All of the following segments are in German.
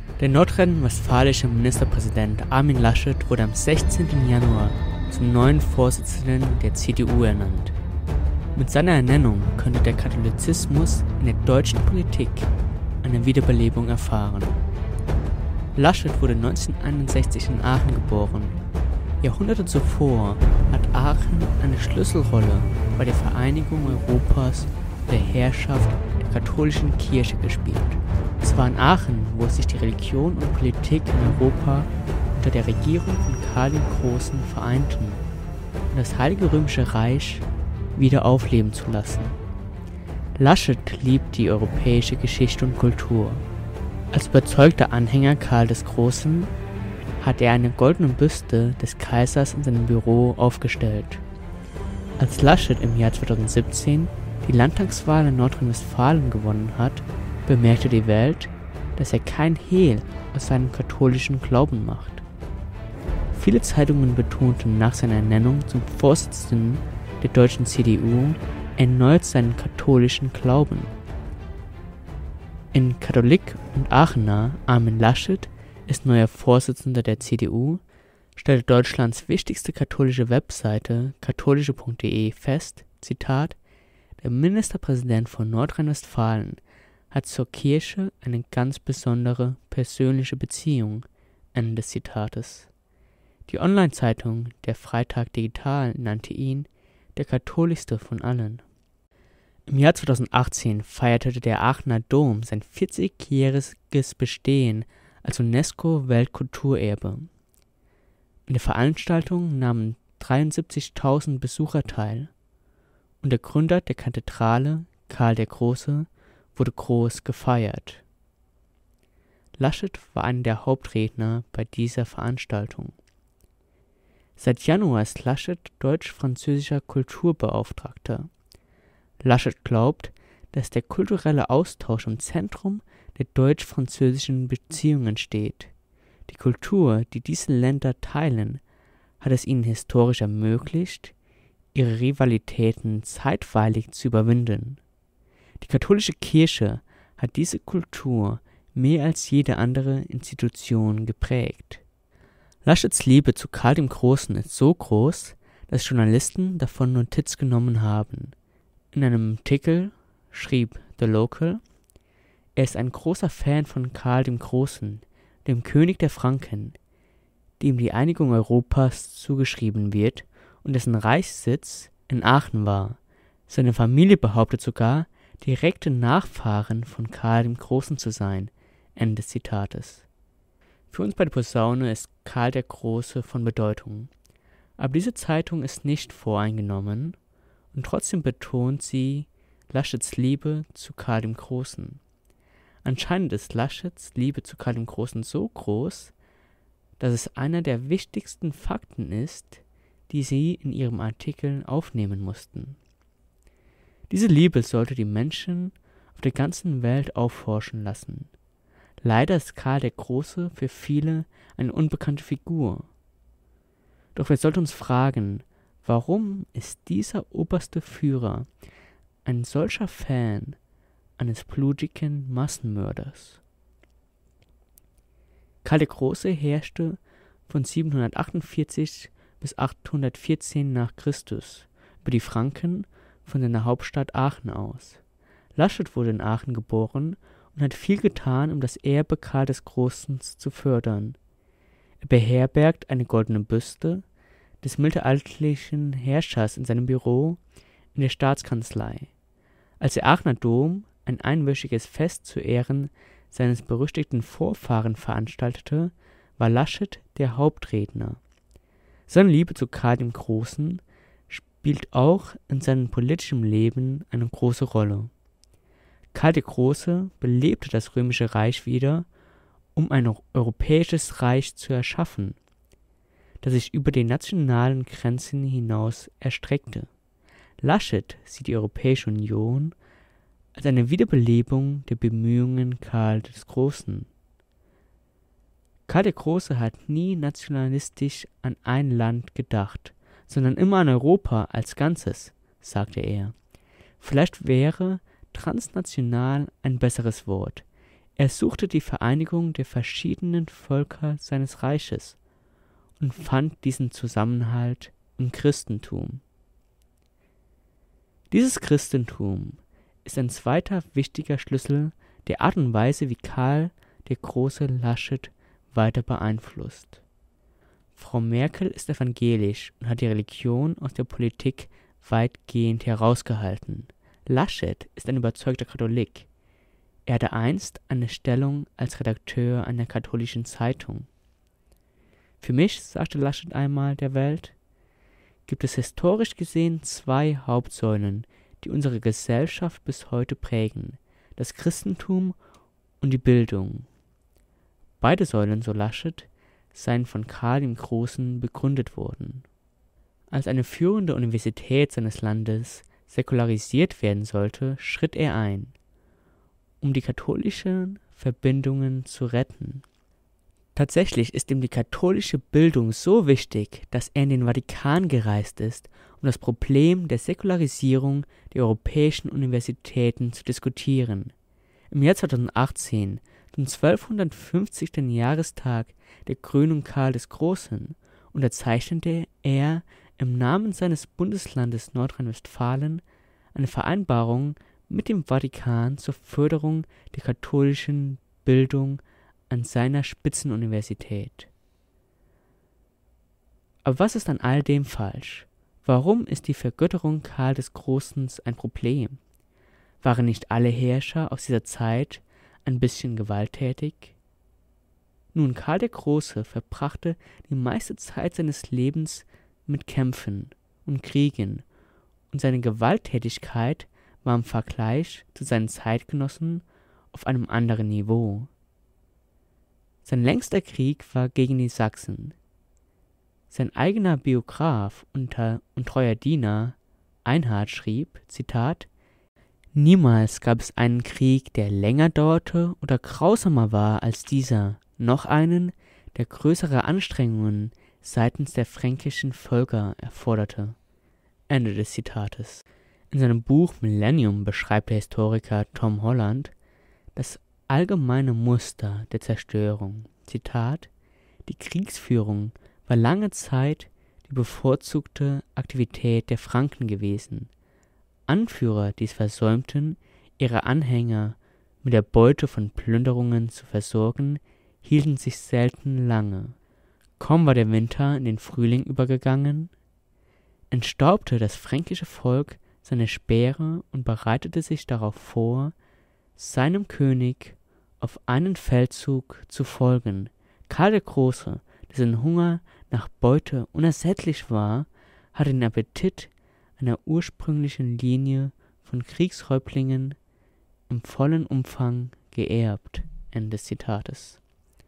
Der nordrhein-westfälische Ministerpräsident Armin Laschet wurde am 16. Januar zum neuen Vorsitzenden der CDU ernannt. Mit seiner Ernennung könnte der Katholizismus in der deutschen Politik eine Wiederbelebung erfahren. Laschet wurde 1961 in Aachen geboren. Jahrhunderte zuvor hat Aachen eine Schlüsselrolle bei der Vereinigung Europas und der Herrschaft der katholischen Kirche gespielt. Es war in Aachen, wo sich die Religion und Politik in Europa unter der Regierung von Karl dem Großen vereinten, um das Heilige Römische Reich wieder aufleben zu lassen. Laschet liebt die europäische Geschichte und Kultur. Als überzeugter Anhänger Karl des Großen hat er eine goldene Büste des Kaisers in seinem Büro aufgestellt. Als Laschet im Jahr 2017 die Landtagswahl in Nordrhein-Westfalen gewonnen hat, bemerkte die Welt, dass er kein Hehl aus seinem katholischen Glauben macht. Viele Zeitungen betonten nach seiner Ernennung zum Vorsitzenden der deutschen CDU erneut seinen katholischen Glauben. In Katholik und Aachener Armin Laschet ist neuer Vorsitzender der CDU, stellte Deutschlands wichtigste katholische Webseite katholische.de fest, Zitat, der Ministerpräsident von Nordrhein-Westfalen hat zur Kirche eine ganz besondere persönliche Beziehung, Ende des Zitates. Die Online-Zeitung Der Freitag Digital nannte ihn der katholischste von allen. Im Jahr 2018 feierte der Aachener Dom sein 40-jähriges Bestehen als UNESCO-Weltkulturerbe. In der Veranstaltung nahmen 73.000 Besucher teil und der Gründer der Kathedrale, Karl der Große, wurde groß gefeiert. Laschet war einer der Hauptredner bei dieser Veranstaltung. Seit Januar ist Laschet deutsch-französischer Kulturbeauftragter. Laschet glaubt, dass der kulturelle Austausch im Zentrum der deutsch-französischen Beziehungen steht. Die Kultur, die diese Länder teilen, hat es ihnen historisch ermöglicht, ihre Rivalitäten zeitweilig zu überwinden. Die katholische Kirche hat diese Kultur mehr als jede andere Institution geprägt. Laschets Liebe zu Karl dem Großen ist so groß, dass Journalisten davon Notiz genommen haben. In einem Artikel schrieb The Local, er ist ein großer Fan von Karl dem Großen, dem König der Franken, dem die Einigung Europas zugeschrieben wird und dessen Reichssitz in Aachen war. Seine Familie behauptet sogar, direkte Nachfahren von Karl dem Großen zu sein. Ende des Zitates. Für uns bei der Posaune ist Karl der Große von Bedeutung. Aber diese Zeitung ist nicht voreingenommen und trotzdem betont sie Laschets Liebe zu Karl dem Großen. Anscheinend ist Laschets Liebe zu Karl dem Großen so groß, dass es einer der wichtigsten Fakten ist, die sie in ihrem Artikel aufnehmen mussten. Diese Liebe sollte die Menschen auf der ganzen Welt aufhorchen lassen. Leider ist Karl der Große für viele eine unbekannte Figur. Doch wir sollten uns fragen, warum ist dieser oberste Führer ein solcher Fan eines blutigen Massenmörders? Karl der Große herrschte von 748 bis 814 nach Christus über die Franken von seiner Hauptstadt Aachen aus. Laschet wurde in Aachen geboren und hat viel getan, um das Erbe Karl des Großen zu fördern. Er beherbergt eine goldene Büste des mittelalterlichen Herrschers in seinem Büro in der Staatskanzlei. Als der Aachener Dom ein einwöchiges Fest zu Ehren seines berüchtigten Vorfahren veranstaltete, war Laschet der Hauptredner. Seine Liebe zu Karl dem Großen spielt auch in seinem politischen Leben eine große Rolle. Karl der Große belebte das Römische Reich wieder, um ein europäisches Reich zu erschaffen, das sich über die nationalen Grenzen hinaus erstreckte. Laschet sieht die Europäische Union als eine Wiederbelebung der Bemühungen Karl des Großen. Karl der Große hat nie nationalistisch an ein Land gedacht, sondern immer an Europa als Ganzes, sagte er. Vielleicht wäre transnational ein besseres Wort. Er suchte die Vereinigung der verschiedenen Völker seines Reiches und fand diesen Zusammenhalt im Christentum. Dieses Christentum ist ein zweiter wichtiger Schlüssel der Art und Weise, wie Karl der Große Laschet weiter beeinflusst. Frau Merkel ist evangelisch und hat die Religion aus der Politik weitgehend herausgehalten. Laschet ist ein überzeugter Katholik. Er hatte einst eine Stellung als Redakteur einer katholischen Zeitung. Für mich, sagte Laschet einmal der Welt, gibt es historisch gesehen zwei Hauptsäulen, die unsere Gesellschaft bis heute prägen: das Christentum und die Bildung. Beide Säulen, so Laschet, seien von Karl dem Großen begründet worden. Als eine führende Universität seines Landes säkularisiert werden sollte, schritt er ein, um die katholischen Verbindungen zu retten. Tatsächlich ist ihm die katholische Bildung so wichtig, dass er in den Vatikan gereist ist, um das Problem der Säkularisierung der europäischen Universitäten zu diskutieren. Im Jahr 2018, zum 1250. Jahrestag der Krönung Karl des Großen, unterzeichnete er im Namen seines Bundeslandes Nordrhein-Westfalen eine Vereinbarung mit dem Vatikan zur Förderung der katholischen Bildung an seiner Spitzenuniversität. Aber was ist an all dem falsch? Warum ist die Vergötterung Karl des Großen ein Problem? Waren nicht alle Herrscher aus dieser Zeit ein bisschen gewalttätig? Nun, Karl der Große verbrachte die meiste Zeit seines Lebens mit Kämpfen und Kriegen, und seine Gewalttätigkeit war im Vergleich zu seinen Zeitgenossen auf einem anderen Niveau. Sein längster Krieg war gegen die Sachsen. Sein eigener Biograf und treuer Diener Einhard schrieb, Zitat, »Niemals gab es einen Krieg, der länger dauerte oder grausamer war als dieser, noch einen, der größere Anstrengungen seitens der fränkischen Völker erforderte.« Ende des Zitates. In seinem Buch Millennium beschreibt der Historiker Tom Holland das allgemeine Muster der Zerstörung. Zitat, die Kriegsführung war lange Zeit die bevorzugte Aktivität der Franken gewesen. Anführer, die es versäumten, ihre Anhänger mit der Beute von Plünderungen zu versorgen, hielten sich selten lange. Kaum war der Winter in den Frühling übergegangen, entstaubte das fränkische Volk seine Speere und bereitete sich darauf vor, seinem König auf einen Feldzug zu folgen. Karl der Große, dessen Hunger nach Beute unersättlich war, hatte den Appetit einer ursprünglichen Linie von Kriegshäuptlingen im vollen Umfang geerbt. Ende des Zitates.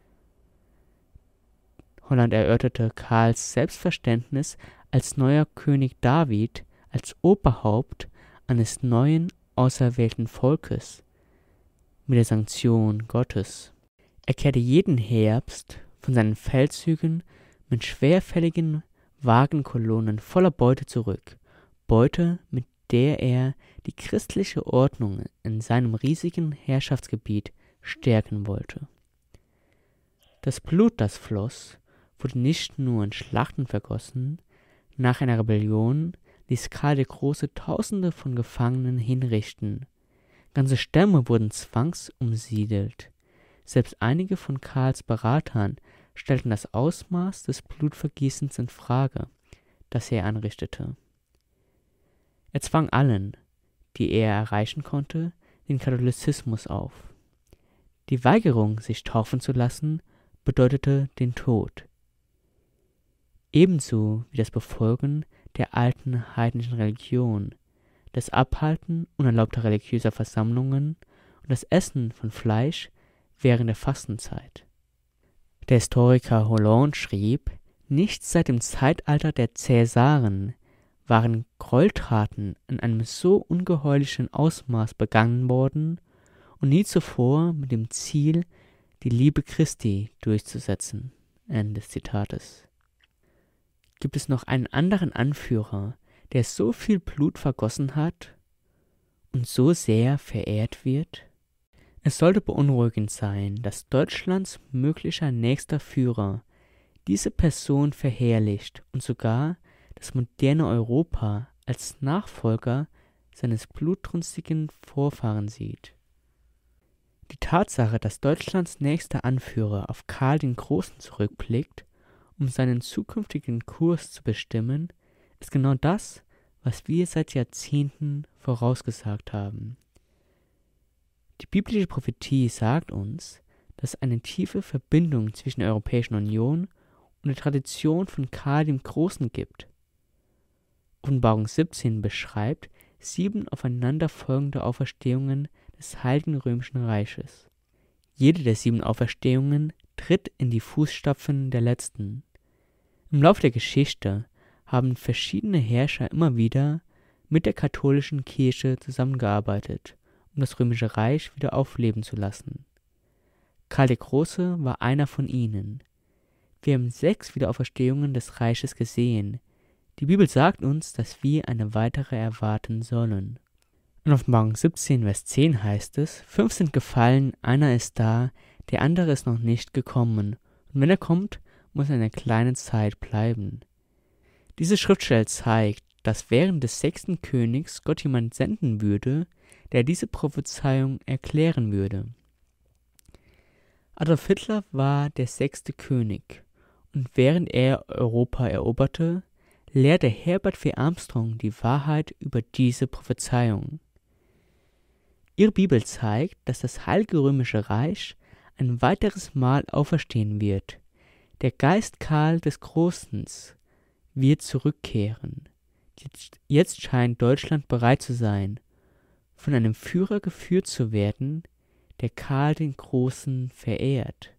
Holland erörterte Karls Selbstverständnis als neuer König David, als Oberhaupt eines neuen auserwählten Volkes, mit der Sanktion Gottes. Er kehrte jeden Herbst von seinen Feldzügen mit schwerfälligen Wagenkolonnen voller Beute zurück, Beute, mit der er die christliche Ordnung in seinem riesigen Herrschaftsgebiet stärken wollte. Das Blut, das floss, wurde nicht nur in Schlachten vergossen. Nach einer Rebellion ließ Karl der Große Tausende von Gefangenen hinrichten. Ganze Stämme wurden zwangsumsiedelt. Selbst einige von Karls Beratern stellten das Ausmaß des Blutvergießens in Frage, das er anrichtete. Er zwang allen, die er erreichen konnte, den Katholizismus auf. Die Weigerung, sich taufen zu lassen, bedeutete den Tod. Ebenso wie das Befolgen der alten heidnischen Religion, das Abhalten unerlaubter religiöser Versammlungen und das Essen von Fleisch während der Fastenzeit. Der Historiker Hollande schrieb, nicht seit dem Zeitalter der Cäsaren waren Gräueltaten in einem so ungeheuerlichen Ausmaß begangen worden und nie zuvor mit dem Ziel, die Liebe Christi durchzusetzen. Ende des Zitates. Gibt es noch einen anderen Anführer, der so viel Blut vergossen hat und so sehr verehrt wird? Es sollte beunruhigend sein, dass Deutschlands möglicher nächster Führer diese Person verherrlicht und sogar das moderne Europa als Nachfolger seines blutrünstigen Vorfahren sieht. Die Tatsache, dass Deutschlands nächster Anführer auf Karl den Großen zurückblickt, um seinen zukünftigen Kurs zu bestimmen, ist genau das, was wir seit Jahrzehnten vorausgesagt haben. Die biblische Prophetie sagt uns, dass es eine tiefe Verbindung zwischen der Europäischen Union und der Tradition von Karl dem Großen gibt. Offenbarung 17 beschreibt 7 aufeinanderfolgende Auferstehungen des Heiligen Römischen Reiches. Jede der 7 Auferstehungen tritt in die Fußstapfen der letzten. Im Laufe der Geschichte haben verschiedene Herrscher immer wieder mit der katholischen Kirche zusammengearbeitet, um das Römische Reich wieder aufleben zu lassen. Karl der Große war einer von ihnen. Wir haben 6 Wiederauferstehungen des Reiches gesehen. Die Bibel sagt uns, dass wir eine weitere erwarten sollen. In Offenbarung 17, Vers 10 heißt es, 5 sind gefallen, einer ist da, der andere ist noch nicht gekommen. Und wenn er kommt, muss er eine kleine Zeit bleiben. Diese Schriftstelle zeigt, dass während des 6. Königs Gott jemand senden würde, der diese Prophezeiung erklären würde. Adolf Hitler war der 6. König und während er Europa eroberte, lehrte Herbert V. Armstrong die Wahrheit über diese Prophezeiung. Ihre Bibel zeigt, dass das Heilige Römische Reich ein weiteres Mal auferstehen wird. Der Geist Karl des Großen wird zurückkehren. Jetzt scheint Deutschland bereit zu sein, von einem Führer geführt zu werden, der Karl den Großen verehrt.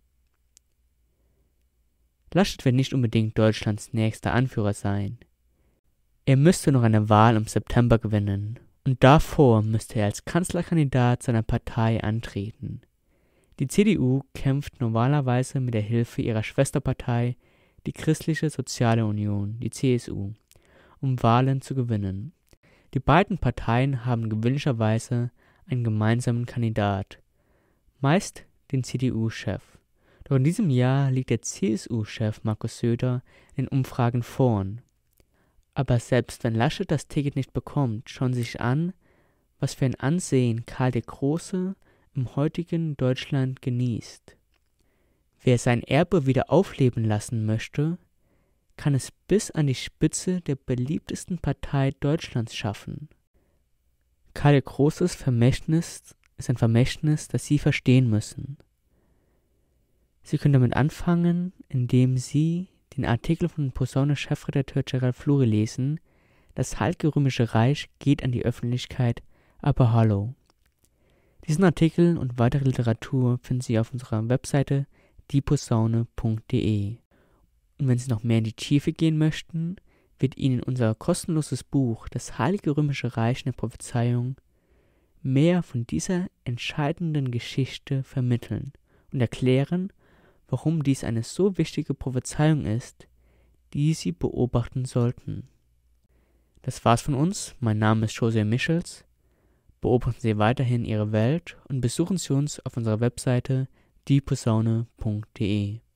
Laschet wird nicht unbedingt Deutschlands nächster Anführer sein. Er müsste noch eine Wahl im September gewinnen und davor müsste er als Kanzlerkandidat seiner Partei antreten. Die CDU kämpft normalerweise mit der Hilfe ihrer Schwesterpartei, die Christliche Soziale Union, die CSU, um Wahlen zu gewinnen. Die beiden Parteien haben gewöhnlicherweise einen gemeinsamen Kandidat, meist den CDU-Chef. Doch in diesem Jahr liegt der CSU-Chef Markus Söder in Umfragen vorn. Aber selbst wenn Laschet das Ticket nicht bekommt, schauen Sie sich an, was für ein Ansehen Karl der Große im heutigen Deutschland genießt. Wer sein Erbe wieder aufleben lassen möchte, kann es bis an die Spitze der beliebtesten Partei Deutschlands schaffen. Karl der Großes Vermächtnis ist ein Vermächtnis, das Sie verstehen müssen. Sie können damit anfangen, indem Sie den Artikel von Posaune-Chefredakteur Gerald Fluri lesen. Das Heilige Römische Reich geht an die Öffentlichkeit, aber hallo. Diesen Artikel und weitere Literatur finden Sie auf unserer Webseite dieposaune.de. Und wenn Sie noch mehr in die Tiefe gehen möchten, wird Ihnen unser kostenloses Buch Das Heilige Römische Reich in der Prophezeiung mehr von dieser entscheidenden Geschichte vermitteln und erklären, warum dies eine so wichtige Prophezeiung ist, die Sie beobachten sollten. Das war's von uns. Mein Name ist Jose Michels. Beobachten Sie weiterhin Ihre Welt und besuchen Sie uns auf unserer Webseite dieposaune.de.